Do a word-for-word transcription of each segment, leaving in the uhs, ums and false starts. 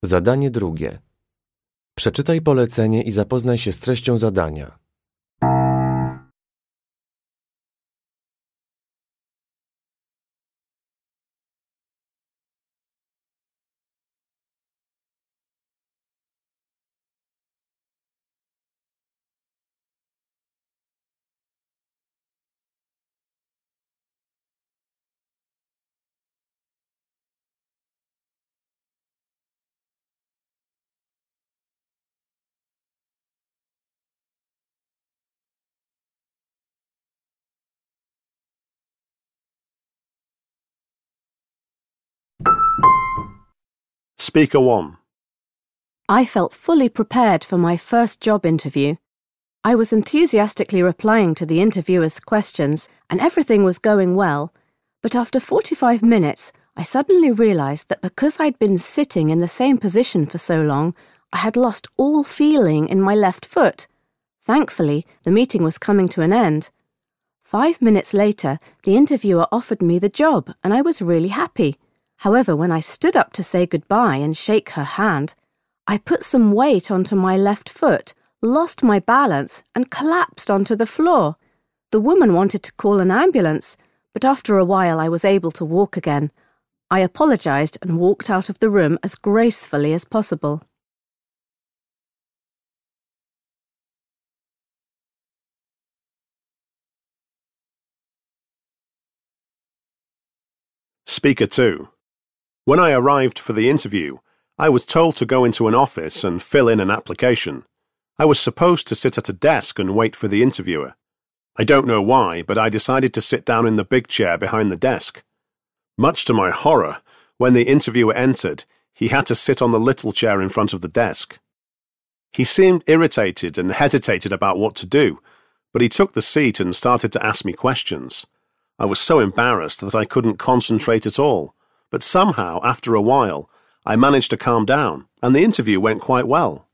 Zadanie drugie. Przeczytaj polecenie i zapoznaj się z treścią zadania. Speaker one. I felt fully prepared for my first job interview. I was enthusiastically replying to the interviewer's questions and everything was going well, but after forty-five minutes, I suddenly realised that because I'd been sitting in the same position for so long, I had lost all feeling in my left foot. Thankfully, the meeting was coming to an end. Five minutes later, the interviewer offered me the job and I was really happy. However, when I stood up to say goodbye and shake her hand, I put some weight onto my left foot, lost my balance, and collapsed onto the floor. The woman wanted to call an ambulance, but after a while I was able to walk again. I apologised and walked out of the room as gracefully as possible. Speaker two. When I arrived for the interview, I was told to go into an office and fill in an application. I was supposed to sit at a desk and wait for the interviewer. I don't know why, but I decided to sit down in the big chair behind the desk. Much to my horror, when the interviewer entered, he had to sit on the little chair in front of the desk. He seemed irritated and hesitated about what to do, but he took the seat and started to ask me questions. I was so embarrassed that I couldn't concentrate at all. But somehow, after a while, I managed to calm down, and the interview went quite well.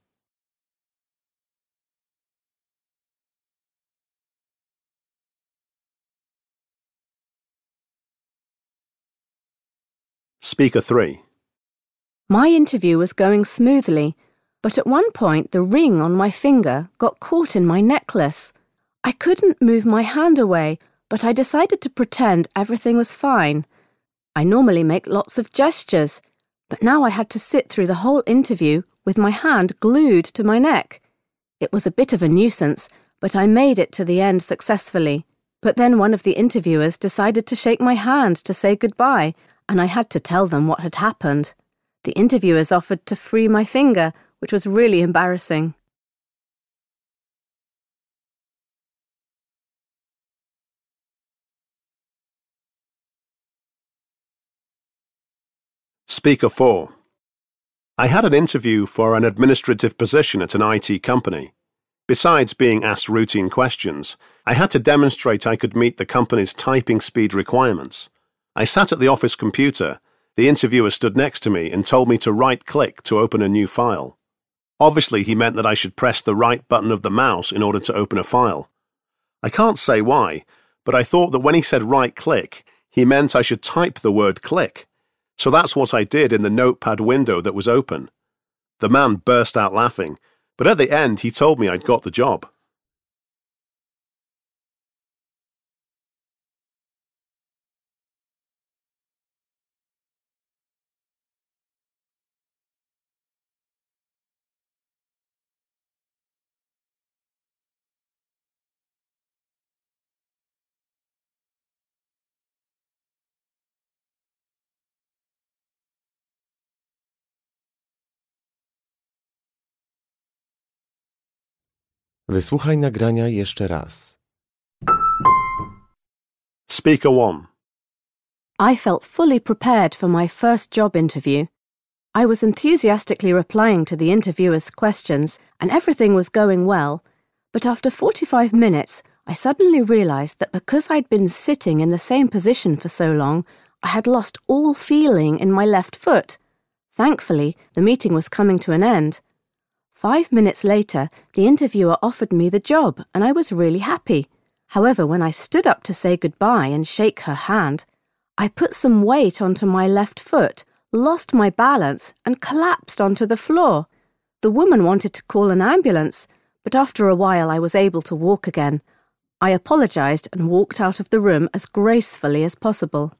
Speaker three. My interview was going smoothly, but at one point the ring on my finger got caught in my necklace. I couldn't move my hand away, but I decided to pretend everything was fine. I normally make lots of gestures, but now I had to sit through the whole interview with my hand glued to my neck. It was a bit of a nuisance, but I made it to the end successfully. But then one of the interviewers decided to shake my hand to say goodbye, and I had to tell them what had happened. The interviewers offered to free my finger, which was really embarrassing. Speaker four. I had an interview for an administrative position at an I T company. Besides being asked routine questions, I had to demonstrate I could meet the company's typing speed requirements. I sat at the office computer. The interviewer stood next to me and told me to right-click to open a new file. Obviously, he meant that I should press the right button of the mouse in order to open a file. I can't say why, but I thought that when he said right-click, he meant I should type the word click. So that's what I did in the notepad window that was open. The man burst out laughing, but at the end he told me I'd got the job. Wysłuchaj nagrania jeszcze raz. Speaker one. I felt fully prepared for my first job interview. I was enthusiastically replying to the interviewer's questions and everything was going well, but after forty-five minutes, I suddenly realised that because I'd been sitting in the same position for so long, I had lost all feeling in my left foot. Thankfully, the meeting was coming to an end. Five minutes later, the interviewer offered me the job and I was really happy. However, when I stood up to say goodbye and shake her hand, I put some weight onto my left foot, lost my balance and collapsed onto the floor. The woman wanted to call an ambulance, but after a while I was able to walk again. I apologised and walked out of the room as gracefully as possible.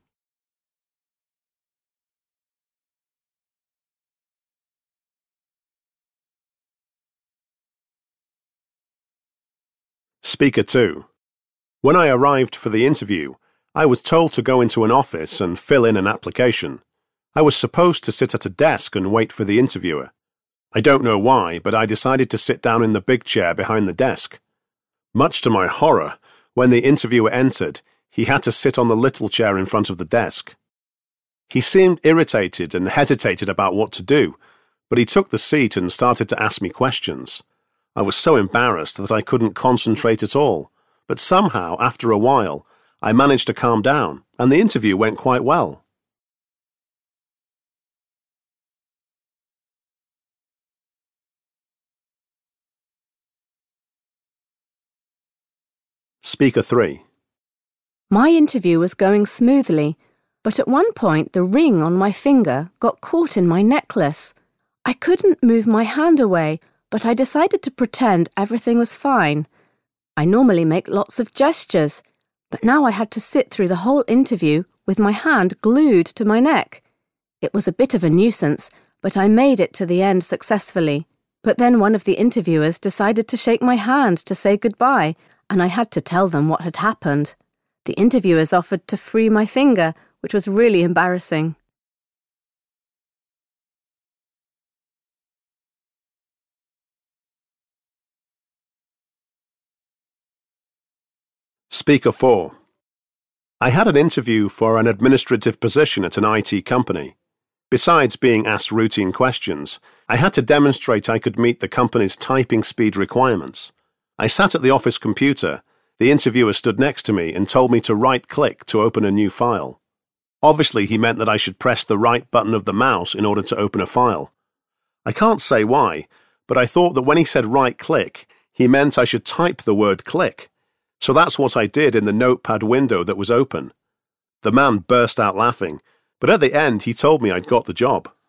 Speaker two. When I arrived for the interview, I was told to go into an office and fill in an application. I was supposed to sit at a desk and wait for the interviewer. I don't know why, but I decided to sit down in the big chair behind the desk. Much to my horror, when the interviewer entered, he had to sit on the little chair in front of the desk. He seemed irritated and hesitated about what to do, but he took the seat and started to ask me questions. I was so embarrassed that I couldn't concentrate at all, but somehow, after a while, I managed to calm down, and the interview went quite well. Speaker three. My interview was going smoothly, but at one point the ring on my finger got caught in my necklace. I couldn't move my hand away, but I decided to pretend everything was fine. I normally make lots of gestures, but now I had to sit through the whole interview with my hand glued to my neck. It was a bit of a nuisance, but I made it to the end successfully. But then one of the interviewers decided to shake my hand to say goodbye, and I had to tell them what had happened. The interviewers offered to free my finger, which was really embarrassing. Speaker four. I had an interview for an administrative position at an I T company. Besides being asked routine questions, I had to demonstrate I could meet the company's typing speed requirements. I sat at the office computer. The interviewer stood next to me and told me to right-click to open a new file. Obviously, he meant that I should press the right button of the mouse in order to open a file. I can't say why, but I thought that when he said right-click, he meant I should type the word click. So that's what I did in the notepad window that was open. The man burst out laughing, but at the end he told me I'd got the job.